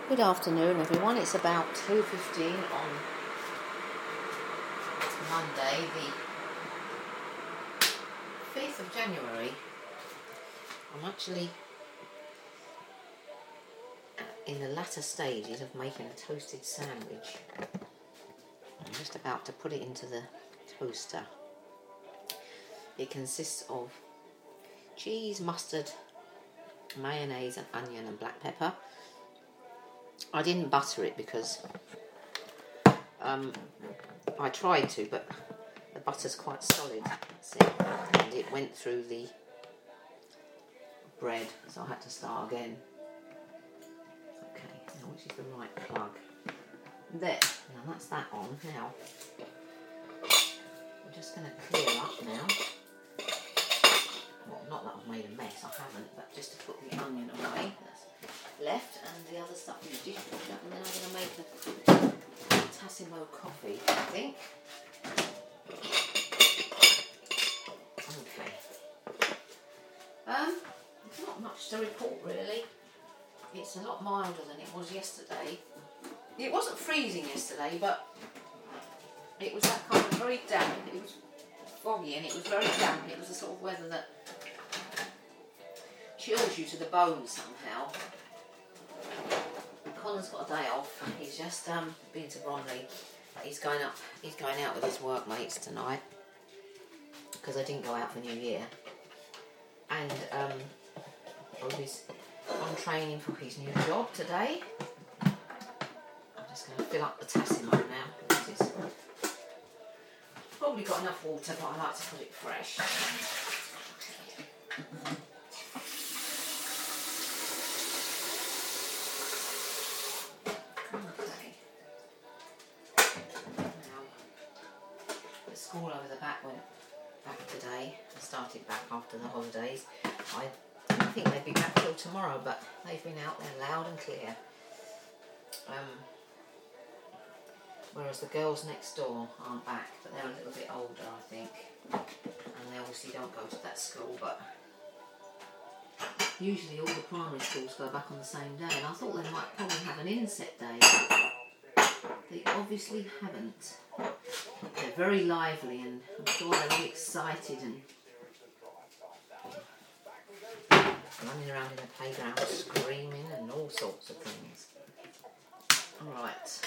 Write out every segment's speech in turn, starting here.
Good afternoon, everyone. It's about 2:15 on Monday, the 5th of January. I'm actually in the latter stages of making a toasted sandwich. I'm just about to put it into the toaster. It consists of cheese, mustard, mayonnaise and onion and black pepper. I didn't butter it because I tried to, but the butter's quite solid, see, and it went through the bread, so I had to start again. Okay, now which is the right plug? There, now that's that on. Now, I'm just going to clear up now. Well, not that I've made a mess, I haven't, but just to put the onion away that's left and the other stuff in the dishwasher, and then I'm going to make a Tassimo coffee, I think. Okay. There's not much to report really. It's a lot milder than it was yesterday. It wasn't freezing yesterday, but it was that kind of very damp. It was foggy and it was very damp. It was the sort of weather that chills you to the bone somehow. Colin's got a day off. He's just been to Bromley. He's going out with his workmates tonight because I didn't go out for New Year. And he's on training for his new job today. I'm just going to fill up the Tassimo now because it's probably got enough water, but I like to put it fresh. School over the back went back today. I started back after the holidays. I didn't think they'd be back till tomorrow, but they've been out there loud and clear. Whereas the girls next door aren't back, but they're a little bit older, I think, and they obviously don't go to that school. But usually all the primary schools go back on the same day, and I thought they might probably have an inset day. They obviously haven't. They're very lively and I'm sure they're really excited and running around in the playground screaming and all sorts of things. Alright.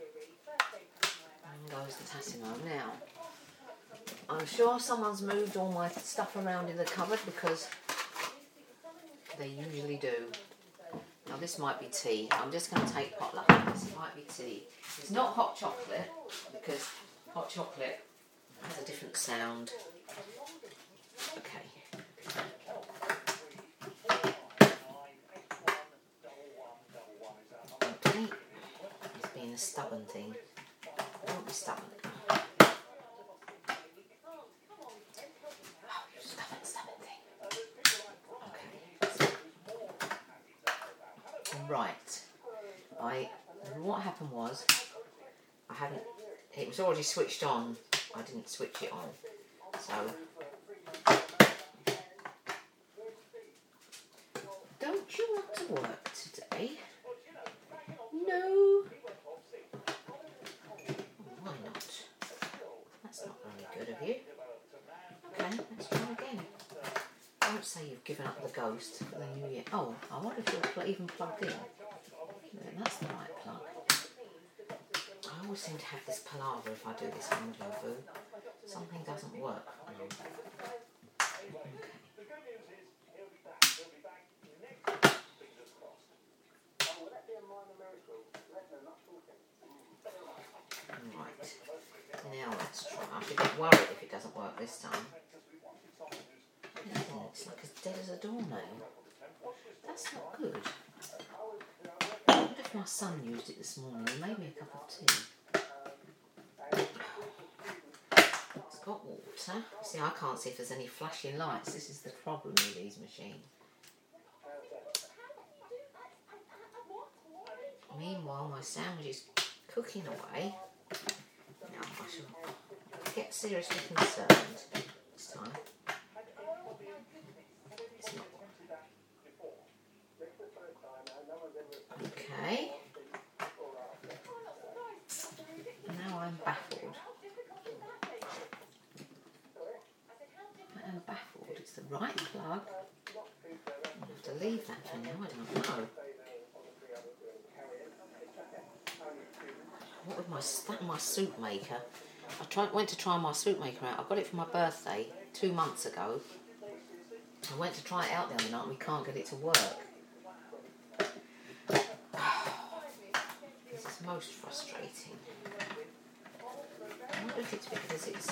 And goes the Tassimo now. I'm sure someone's moved all my stuff around in the cupboard because they usually do. Now this might be tea. I'm just going to take potluck on this. It might be tea. It's not hot chocolate because hot chocolate has a different sound. Okay. Okay. It's being a stubborn thing. Don't be stubborn. Oh, you stubborn thing. Okay. Right. What happened was, it was already switched on, I didn't switch it on, so, don't you want to work today? No? Why not? That's not very good of you. Okay, let's try again. Don't say you've given up the ghost for the new year. Oh, I wonder if you're even plugged in. Yeah, that's the right plug. I always seem to have this palaver if I do this on Jobu. Something doesn't work. Okay. Right. Now let's try. I should get worried if it doesn't work this time. It's like as dead as a doornail. That's not good. I wonder if my son used it this morning. He made me a cup of tea. It's got water. See, I can't see if there's any flashing lights. This is the problem with these machines. Meanwhile, my sandwich is cooking away. Now I shall get seriously concerned this time. It's not. Okay. right plug. I'll have to leave that for now, I don't know. What with my soup maker? Went to try my soup maker out. I got it for my birthday 2 months ago. I went to try it out the other night and we can't get it to work. This is most frustrating. I wonder if it's because it's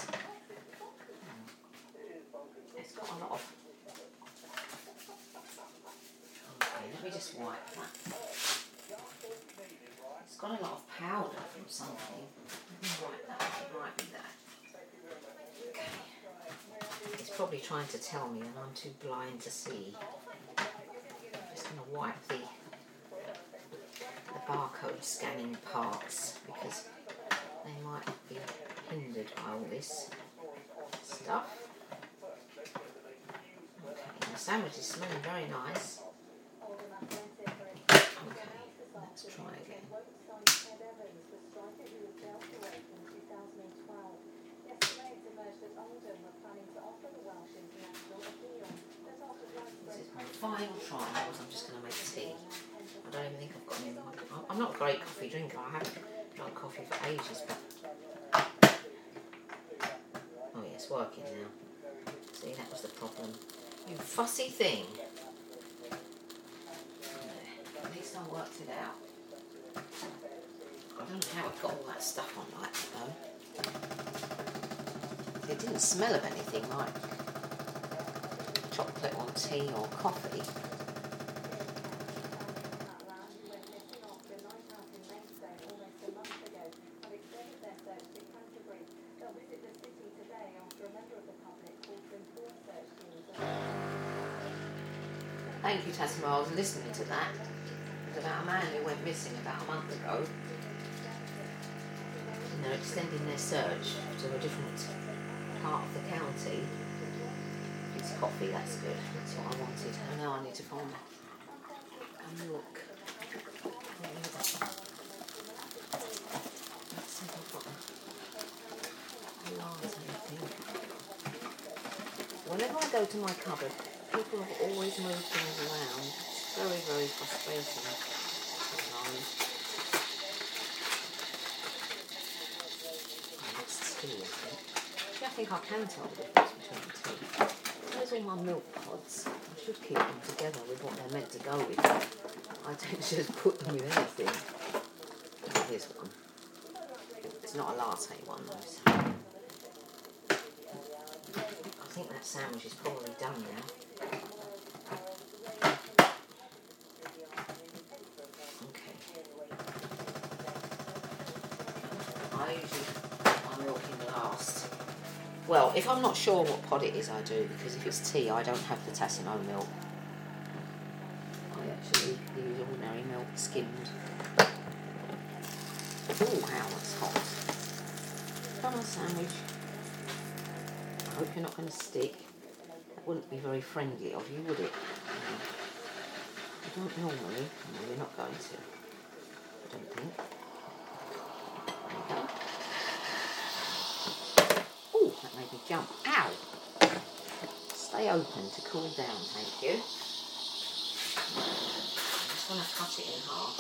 got a lot of... Okay, let me just wipe that. It's got a lot of powder from something. Let me wipe that. Right with that. Okay. It's probably trying to tell me and I'm too blind to see. I'm just going to wipe the barcode scanning parts because they might be hindered by all this stuff. Okay, the sandwich is smelling very nice. Okay, let's try again. This is my final try. I'm just going to make tea. I don't even think I've got any more. I'm not a great coffee drinker. I haven't drunk coffee for ages, but... Oh yeah, it's working now. See, that was the problem. You fussy thing. There. At least I worked it out. I don't know how it got all that stuff on like that though. It didn't smell of anything like chocolate or tea or coffee. Thank you, Tassimo. I was listening to that. It was about a man who went missing about a month ago. And they're extending their search to a different part of the county. If it's coffee, that's good. That's what I wanted. And now I need to find a milk. Let's see if I've got a latte thing. Whenever I go to my cupboard, people have always moved things around. It's very, very frustrating sometimes. Oh, it's tea, I think. I think I can tell the difference between the two. There's all my milk pods. I should keep them together with what they're meant to go with. I don't just put them with anything. Here's one. It's not a latte one though, so I think that sandwich is probably done now. Okay. I usually put my milk in last. Well, if I'm not sure what pod it is, I do, because if it's tea, I don't have the Tassimo milk. I actually use ordinary milk, skimmed. Oh, wow, that's hot. Come on, sandwich. I hope you're not going to stick. That wouldn't be very friendly of you, would it? No. You don't normally. No, you're not going to. I don't think. There you go. Oh, that made me jump. Ow! Stay open to cool down, thank you. I just want to cut it in half.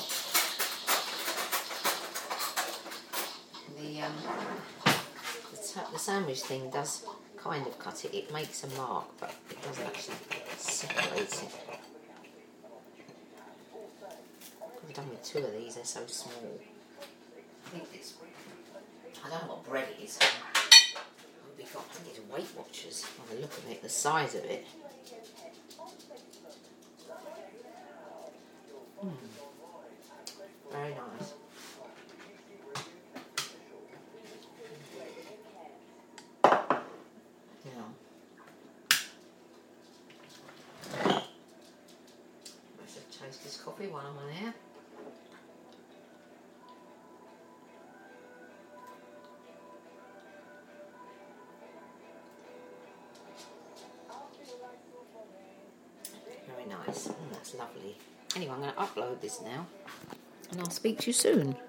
The sandwich thing does kind of cut it. It makes a mark, but it doesn't actually separate it. I've done with 2 of these, they're so small. I think it's... I don't know what bread it is. I think it's Weight Watchers by the look of it, the size of it. Very nice. Yeah. I should taste this coffee while I'm on here. Very nice. That's lovely. Anyway, I'm going to upload this now and I'll speak to you soon.